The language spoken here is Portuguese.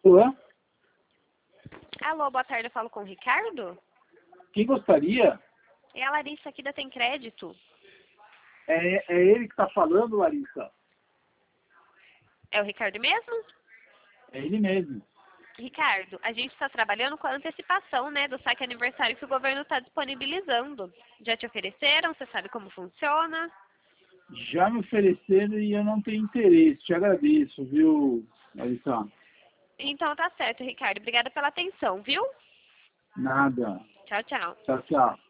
Olá, Alô, boa tarde, eu falo com o Ricardo? quem gostaria? É a Larissa aqui da Tem Crédito. É ele que está falando, Larissa. É o Ricardo mesmo? É ele mesmo. Ricardo, a gente está trabalhando com a antecipação, né, do saque aniversário que o governo está disponibilizando. Já te ofereceram? Você sabe como funciona? Já me ofereceram e eu não tenho interesse. Te agradeço, viu, Larissa? Então tá certo, Ricardo. Obrigada pela atenção, viu? Nada. Tchau, tchau. Tchau, tchau.